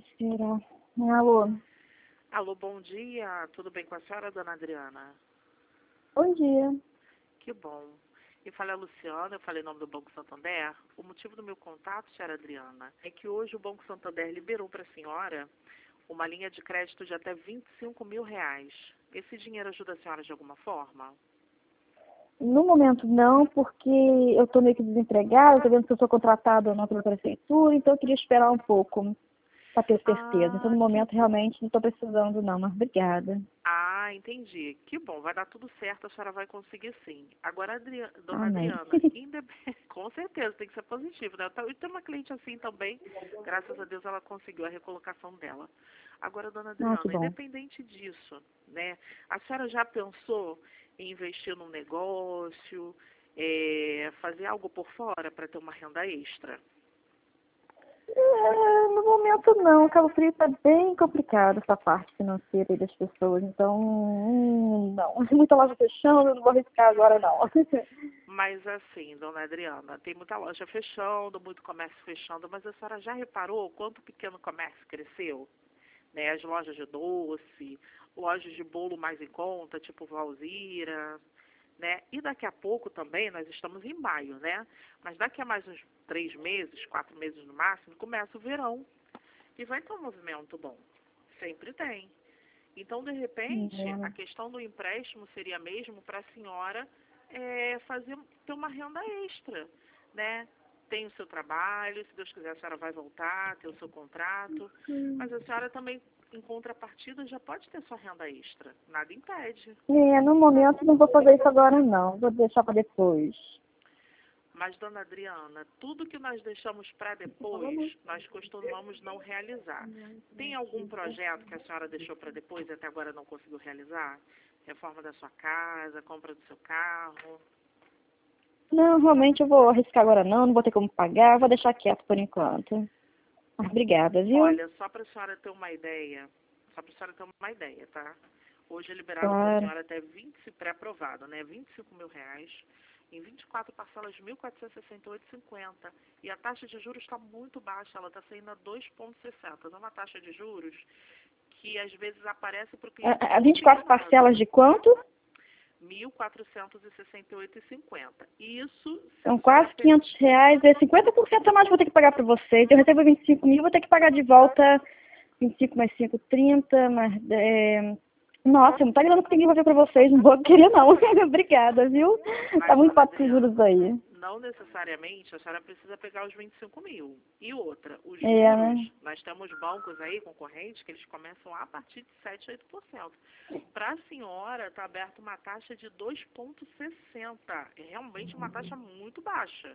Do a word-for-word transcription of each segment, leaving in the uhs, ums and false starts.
que será? Alô? Alô, bom dia. Tudo bem com a senhora, dona Adriana? Bom dia. Que bom. E fala a Luciana, eu falei em nome do Banco Santander. O motivo do meu contato, senhora Adriana, é que hoje o Banco Santander liberou para a senhora uma linha de crédito de até vinte e cinco mil reais. Esse dinheiro ajuda a senhora de alguma forma? No momento não, porque eu estou meio que desempregada, estou vendo se eu sou contratada ou não pela prefeitura, então eu queria esperar um pouco para ter certeza. Então Ah, no que momento realmente não estou precisando não, mas obrigada. Ah, entendi. Que bom, vai dar tudo certo, a senhora vai conseguir sim. Agora, Adri... dona Amém. Adriana, indep... com certeza, tem que ser positivo, né? Eu tenho uma cliente assim também, graças a Deus ela conseguiu a recolocação dela. Agora, dona Ah, que Adriana, bom. independente disso, né? A senhora já pensou em investir num negócio, é, fazer algo por fora para ter uma renda extra? É, no momento não, Cabo Frio está bem complicado essa parte financeira aí das pessoas, então hum, não. Muita loja fechando, eu não vou arriscar agora não. Mas assim, dona Adriana, tem muita loja fechando, muito comércio fechando, mas a senhora já reparou quanto o pequeno comércio cresceu? Né? As lojas de doce, lojas de bolo mais em conta, tipo Valzira, né? E daqui a pouco também, nós estamos em maio, né? Mas daqui a mais uns três meses, quatro meses no máximo, começa o verão. E vai ter um movimento bom. Sempre tem. Então, de repente, a É. questão do empréstimo seria mesmo para a senhora é, fazer, ter uma renda extra, né? Tem o seu trabalho, se Deus quiser a senhora vai voltar, ter o seu contrato, mas a senhora também, em contrapartida, já pode ter sua renda extra, nada impede. É, no momento não vou fazer isso agora não, vou deixar para depois. Mas, dona Adriana, tudo que nós deixamos para depois, nós costumamos não realizar. Tem algum projeto que a senhora deixou para depois e até agora não conseguiu realizar? Reforma da sua casa, compra do seu carro? Não, realmente eu vou arriscar agora não, não vou ter como pagar, vou deixar quieto por enquanto. Ah, obrigada, viu? Olha, só para a senhora ter uma ideia, só para a senhora ter uma ideia, tá? Hoje é liberado para a Claro. senhora até vinte, pré-aprovado, né? vinte e cinco mil reais, em vinte e quatro parcelas de mil quatrocentos e sessenta e oito reais e cinquenta centavos. E a taxa de juros está muito baixa, ela está saindo a dois vírgula sessenta. É uma taxa de juros que às vezes aparece para o cliente A, a um vinte e pouco quatro enganado. parcelas de quanto? mil quatrocentos e sessenta e oito reais e cinquenta centavos. Isso se a São senhora quase ter... quinhentos reais, é cinquenta por cento a mais que vou ter que pagar para vocês. Eu recebo vinte e cinco mil, vou ter que pagar de volta vinte e cinco mais cinco, trinta, mas... É... Nossa, não tá grana que eu tenho que devolver para vocês, não vou querer não. Obrigada, viu? Tá Mas, muito dona pato com juros Adriana, aí. não necessariamente a senhora precisa pegar os vinte e cinco mil. E outra, os É, né? juros, nós temos bancos aí, concorrentes, que eles começam a partir de sete a oito por cento. Para a senhora, está aberta uma taxa de dois vírgula sessenta. É realmente uma taxa muito baixa.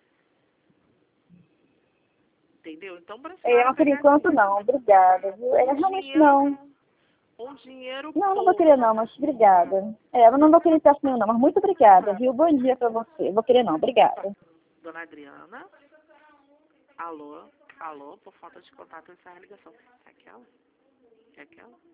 Entendeu? Então, para a É, senhora mas por pegar enquanto não, obrigada, viu? É, um realmente dinheiro, não. um dinheiro Não, não vou querer não, pouco. mas obrigada. É, eu não vou querer empréstimo nenhum não, mas muito obrigada, viu? Bom dia pra você. Vou querer não, obrigada. Dona Adriana, alô, alô, por falta de contato, essa é a ligação. É aquela? É aquela?